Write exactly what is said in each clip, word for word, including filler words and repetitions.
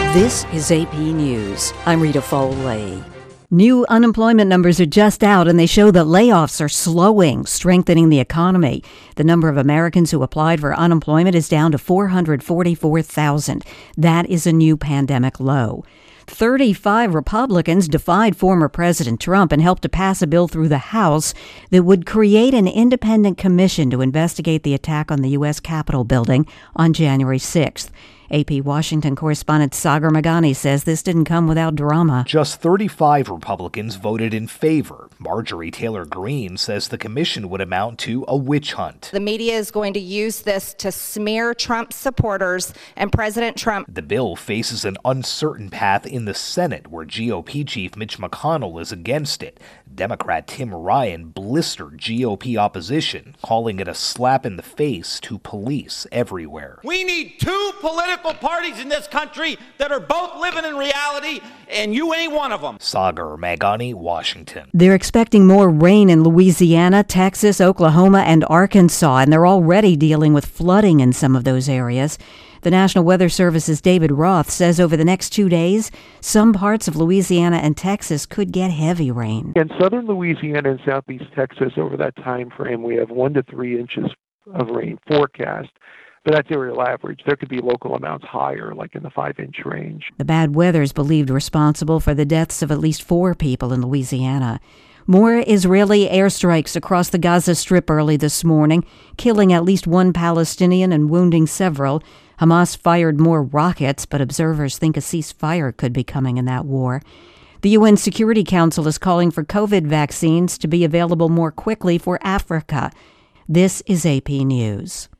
This is A P News. I'm Rita Foley. New unemployment numbers are just out, and they show that layoffs are slowing, strengthening the economy. The number of Americans who applied for unemployment is down to four hundred forty-four thousand. That is a new pandemic low. thirty-five Republicans defied former President Trump and helped to pass a bill through the House that would create an independent commission to investigate the attack on the U S Capitol building on January sixth. A P Washington correspondent Sagar Meghani says this didn't come without drama. Just thirty-five Republicans voted in favor. Marjorie Taylor Greene says the commission would amount to a witch hunt. The media is going to use this to smear Trump supporters and President Trump. The bill faces an uncertain path in the Senate, where G O P chief Mitch McConnell is against it. Democrat Tim Ryan blistered G O P opposition, calling it a slap in the face to police everywhere. We need two political parties in this country that are both living in reality, and you ain't one of them. Sagar Meghani, Washington. They're expecting more rain in Louisiana, Texas, Oklahoma, and Arkansas, and they're already dealing with flooding in some of those areas. The National Weather Service's David Roth says over the next two days, some parts of Louisiana and Texas could get heavy rain. In southern Louisiana and southeast Texas, over that time frame, we have one to three inches of rain forecast. But that's aerial average. There could be local amounts higher, like in the five-inch range. The bad weather is believed responsible for the deaths of at least four people in Louisiana. More Israeli airstrikes across the Gaza Strip early this morning, killing at least one Palestinian and wounding several. Hamas fired more rockets, but observers think a ceasefire could be coming in that war. The U N Security Council is calling for COVID vaccines to be available more quickly for Africa. This is A P News.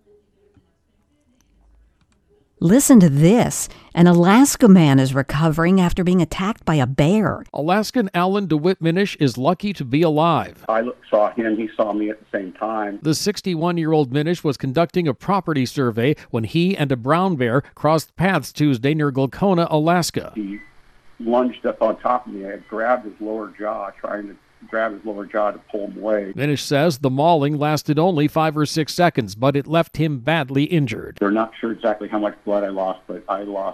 Listen to this. An Alaska man is recovering after being attacked by a bear. Alaskan Alan DeWitt Minish is lucky to be alive. I saw him, he saw me at the same time. The sixty-one-year-old Minish was conducting a property survey when he and a brown bear crossed paths Tuesday near Golconda, Alaska. He lunged up on top of me. I grabbed his lower jaw, trying to grab his lower jaw to pull him away. Minish says the mauling lasted only five or six seconds, but it left him badly injured. They're not sure exactly how much blood I lost, but I lost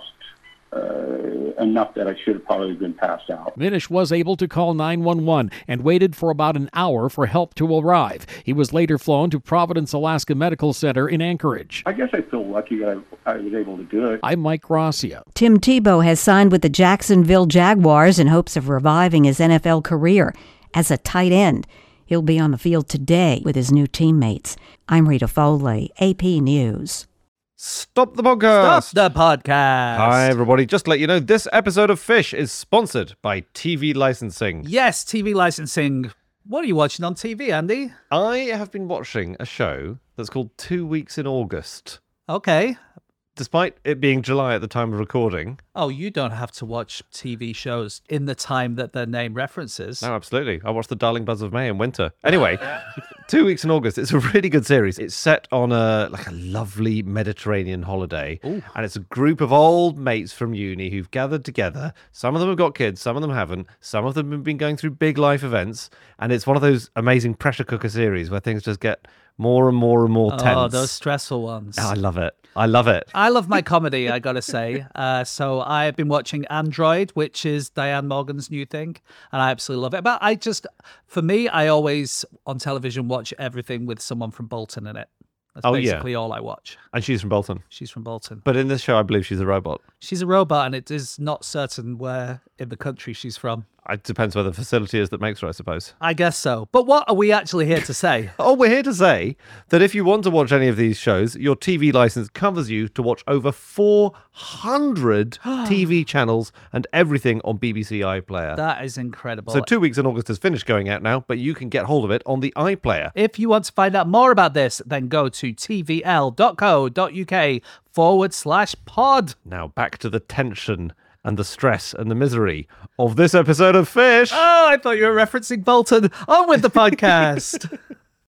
uh, enough that I should have probably been passed out. Minish was able to call nine one one and waited for about an hour for help to arrive. He was later flown to Providence, Alaska Medical Center in Anchorage. I guess I feel lucky that I, I was able to do it. I'm Mike Gracia. Tim Tebow has signed with the Jacksonville Jaguars in hopes of reviving his N F L career as a tight end. He'll be on the field today with his new teammates. I'm Rita Foley, A P News. Stop the podcast! Stop the podcast! Hi, everybody. Just to let you know, this episode of Fish is sponsored by T V licensing. Yes, T V licensing. What are you watching on T V, Andy? I have been watching a show that's called Two Weeks in August. Okay. Despite it being July at the time of recording. Oh, you don't have to watch T V shows in the time that their name references. No, absolutely. I watched The Darling Buzz of May in winter. Anyway, Two Weeks in August. It's a really good series. It's set on a like a lovely Mediterranean holiday. Ooh. And it's a group of old mates from uni who've gathered together. Some of them have got kids, some of them haven't. Some of them have been going through big life events. And it's one of those amazing pressure cooker series where things just get more and more and more tense. Oh, those stressful ones. Oh, I love it. I love it. I love my comedy, I gotta say. Uh, so I've been watching Android, which is Diane Morgan's new thing, and I absolutely love it. But I just, for me, I always, on television, watch everything with someone from Bolton in it. That's oh, basically yeah. all I watch. And she's from Bolton. She's from Bolton. But in this show, I believe she's a robot. She's a robot, and it is not certain where in the country she's from. It depends where the facility is that makes her, I suppose. I guess so. But what are we actually here to say? Oh, we're here to say that if you want to watch any of these shows, your T V license covers you to watch over four hundred T V channels and everything on B B C iPlayer. That is incredible. So Two Weeks in August has finished going out now, but you can get hold of it on the iPlayer. If you want to find out more about this, then go to tvl.co.uk forward slash pod. Now back to the tension and the stress and the misery of this episode of Fish. Oh, I thought you were referencing Bolton. On with the podcast.